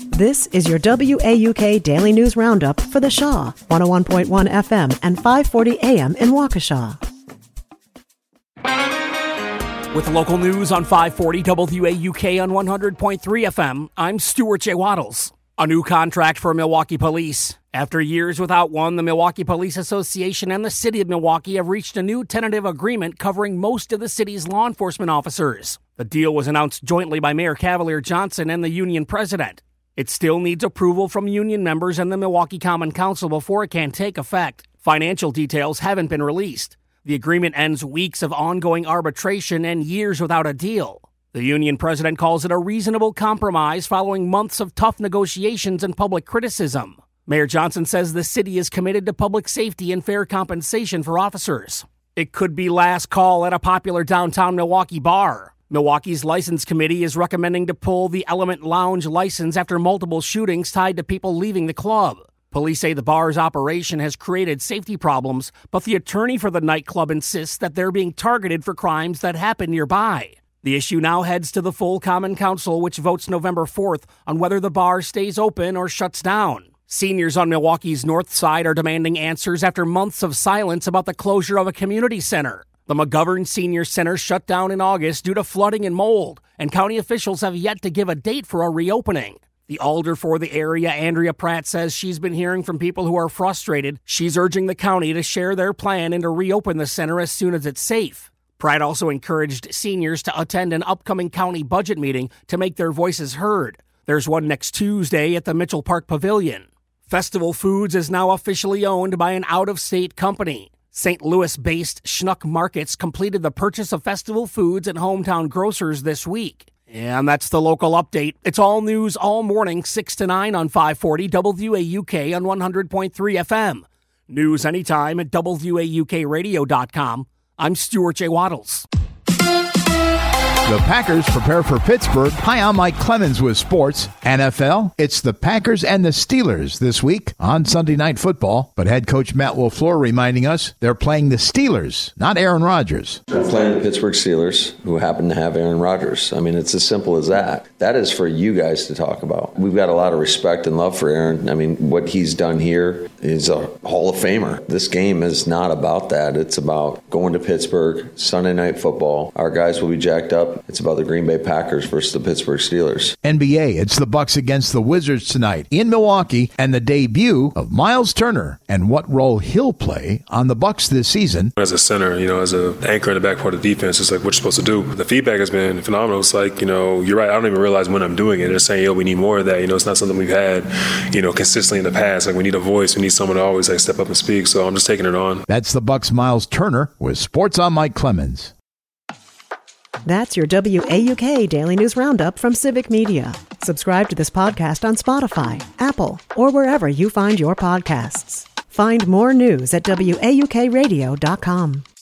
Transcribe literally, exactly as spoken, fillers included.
This is your W A U K Daily News Roundup for the Shaw, one oh one point one F M and five forty A M in Waukesha. With local news on five forty W A U K on one hundred point three F M, I'm Stuart J. Waddles. A new contract for Milwaukee Police. After years without one, the Milwaukee Police Association and the City of Milwaukee have reached a new tentative agreement covering most of the city's law enforcement officers. The deal was announced jointly by Mayor Cavalier Johnson and the union president. It still needs approval from union members and the Milwaukee Common Council before it can take effect. Financial details haven't been released. The agreement ends weeks of ongoing arbitration and years without a deal. The union president calls it a reasonable compromise following months of tough negotiations and public criticism. Mayor Johnson says the city is committed to public safety and fair compensation for officers. It could be last call at a popular downtown Milwaukee bar. Milwaukee's License Committee is recommending to pull the Element Lounge license after multiple shootings tied to people leaving the club. Police say the bar's operation has created safety problems, but the attorney for the nightclub insists that they're being targeted for crimes that happen nearby. The issue now heads to the full Common Council, which votes November fourth on whether the bar stays open or shuts down. Seniors on Milwaukee's north side are demanding answers after months of silence about the closure of a community center. The McGovern Senior Center shut down in August due to flooding and mold, and county officials have yet to give a date for a reopening. The alder for the area, Andrea Pratt, says she's been hearing from people who are frustrated. She's urging the county to share their plan and to reopen the center as soon as it's safe. Pratt also encouraged seniors to attend an upcoming county budget meeting to make their voices heard. There's one next Tuesday at the Mitchell Park Pavilion. Festival Foods is now officially owned by an out-of-state company. Saint Louis-based Schnuck Markets completed the purchase of Festival Foods and Hometown Grocers this week. And that's the local update. It's all news all morning, six to nine on five forty W A U K on one hundred point three F M. News anytime at W A U K radio dot com. I'm Stuart J. Waddles. The Packers prepare for Pittsburgh. Hi, I'm Mike Clemens with sports. N F L, it's the Packers and the Steelers this week on Sunday Night Football. But head coach Matt LaFleur reminding us they're playing the Steelers, not Aaron Rodgers. We're playing the Pittsburgh Steelers, who happen to have Aaron Rodgers. I mean, it's as simple as that. That is for you guys to talk about. We've got a lot of respect and love for Aaron. I mean, what he's done here is a Hall of Famer. This game is not about that. It's about going to Pittsburgh, Sunday Night Football. Our guys will be jacked up. It's about the Green Bay Packers versus the Pittsburgh Steelers. N B A, it's the Bucks against the Wizards tonight in Milwaukee, and the debut of Miles Turner and what role he'll play on the Bucks this season. As a center, you know, as an anchor in the back part of the defense, it's like what you're supposed to do. The feedback has been phenomenal. It's like, you know, you're right. I don't even realize when I'm doing it. They're saying, yo, we need more of that. You know, it's not something we've had, you know, consistently in the past. Like, we need a voice. We need someone to always like step up and speak. So I'm just taking it on. That's the Bucks' Miles Turner with Sports on Mike Clemens. That's your W A U K Daily News Roundup from Civic Media. Subscribe to this podcast on Spotify, Apple, or wherever you find your podcasts. Find more news at W A U K radio dot com.